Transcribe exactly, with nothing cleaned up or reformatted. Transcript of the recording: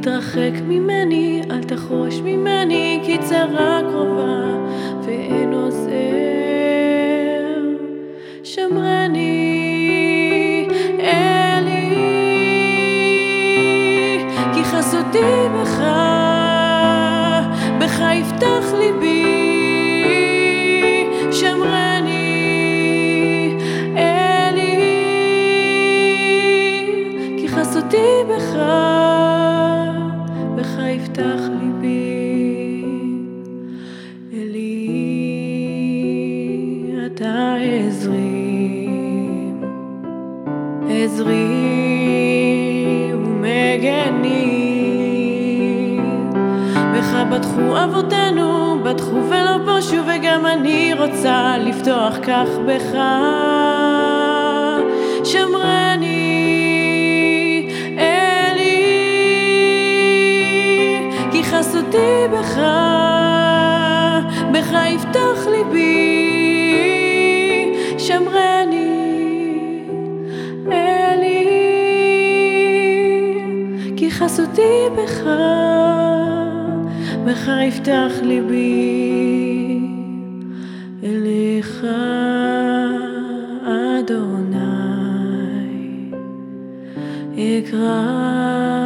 תתרחק ממני, אל תחרוש ממני, כי צרה קרובה ואין עוזר. שמרני אלי, כי חסותי בך, בך יפתח ליבי. שמרני אלי, כי חסותי בך, בך יפתח ליבי. אלי, אתה עזרי, עזרי ומגני. בך בטחו אבותינו, בטחו ולא פושו, וגם אני רוצה לפתוח כך בך. שמרני אלי, כי חסותי בך, בך יפתח ליבי. שמרני אלי, כי חסותי בך, בך יפתח ליבי. אליך אדוני אקרא.